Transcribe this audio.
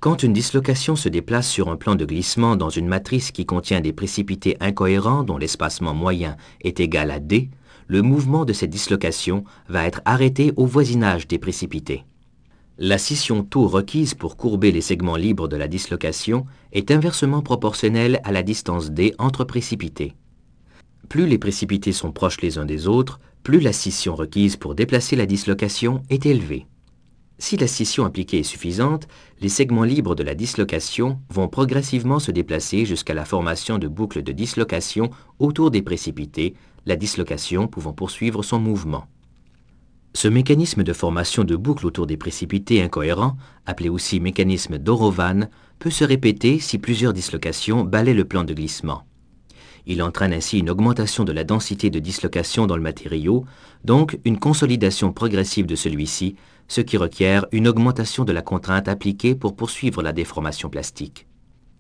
Quand une dislocation se déplace sur un plan de glissement dans une matrice qui contient des précipités incohérents dont l'espacement moyen est égal à d, le mouvement de cette dislocation va être arrêté au voisinage des précipités. La scission τ requise pour courber les segments libres de la dislocation est inversement proportionnelle à la distance d entre précipités. Plus les précipités sont proches les uns des autres, plus la scission requise pour déplacer la dislocation est élevée. Si la scission appliquée est suffisante, les segments libres de la dislocation vont progressivement se déplacer jusqu'à la formation de boucles de dislocation autour des précipités, la dislocation pouvant poursuivre son mouvement. Ce mécanisme de formation de boucles autour des précipités incohérents, appelé aussi mécanisme d'Orovan, peut se répéter si plusieurs dislocations balaient le plan de glissement. Il entraîne ainsi une augmentation de la densité de dislocation dans le matériau, donc une consolidation progressive de celui-ci, ce qui requiert une augmentation de la contrainte appliquée pour poursuivre la déformation plastique.